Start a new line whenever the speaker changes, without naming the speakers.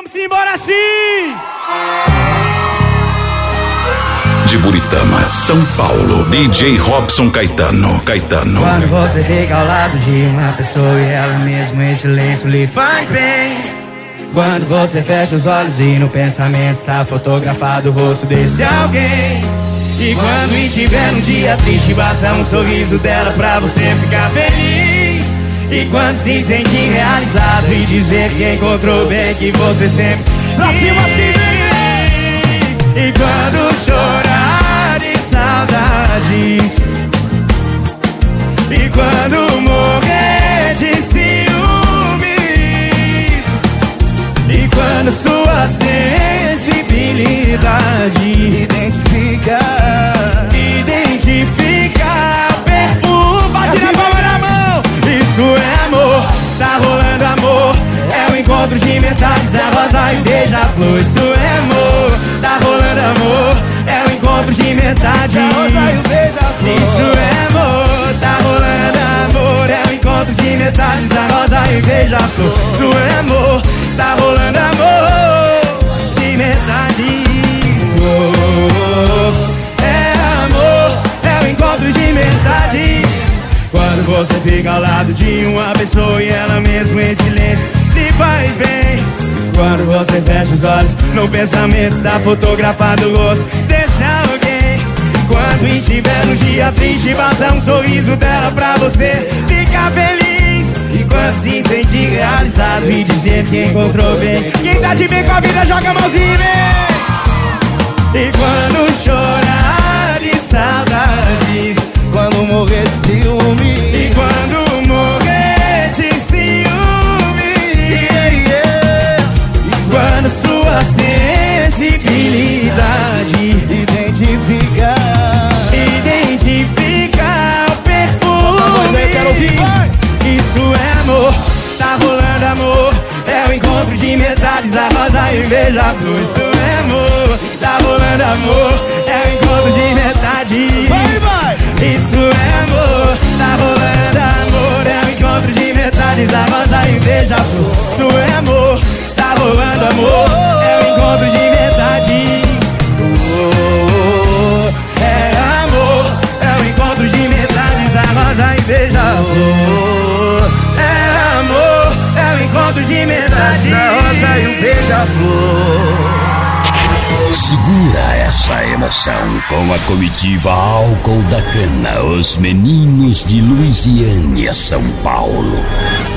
vamos embora sim!
De Buritama, São Paulo, DJ Robson Caetano.
Quando você fica ao lado de uma pessoa e ela mesmo em silêncio lhe faz bem. Quando você fecha os olhos e no pensamento está fotografado o rosto desse alguém. E quando estiver num dia triste, basta um sorriso dela pra você ficar feliz. E quando se sentir realizado e dizer que encontrou bem que você sempre
pra cima assim,
e quando chorar de saudades, e quando morrer de ciúmes, e quando sua sensibilidade identificar o perfume, bate na palma da mão. Isso é amor, tá rolando amor. É o encontro de metades, a rosa e o beija-flor. Isso é amor, tá rolando amor. É o encontro de metades, a rosa e o beija-flor. Isso é amor, tá rolando amor. É o encontro de metades, a rosa e o beija-flor. Isso é amor, tá rolando amor de metades. É amor, é o encontro de metades. Quando você fica ao lado de uma pessoa e ela mesmo em silêncio lhe faz bem. Quando você fecha os olhos, no pensamento está fotografado o rosto desse alguém. Quando estiver no dia triste, basta um sorriso dela pra você ficar feliz. E quando se sentir realizado e dizer que encontrou bem, quem tá de bem com a vida joga a mãozinha, vem. E quando chorar de saudades,
quando morrer de ciúme,
e quando morrer de ciúme, e quando sua sensibilidade identificar o perfume,
eu quero ouvir.
Isso é amor, tá rolando amor. É o encontro de metades, a rosa e o beija-flor. Isso é amor, tá rolando amor. É o encontro de metades.
Vai!
Isso é amor, tá rolando amor. É o encontro de metades, a rosa e o beija-flor. Isso é amor, tá rolando amor. É o encontro de metades. É amor, é o encontro de metades, a rosa e o beija-flor. É amor, é o encontro de metades, a rosa e o beija-flor.
Segura essa emoção com a comitiva Álcool da Cana, os meninos de Luisiânia, São Paulo.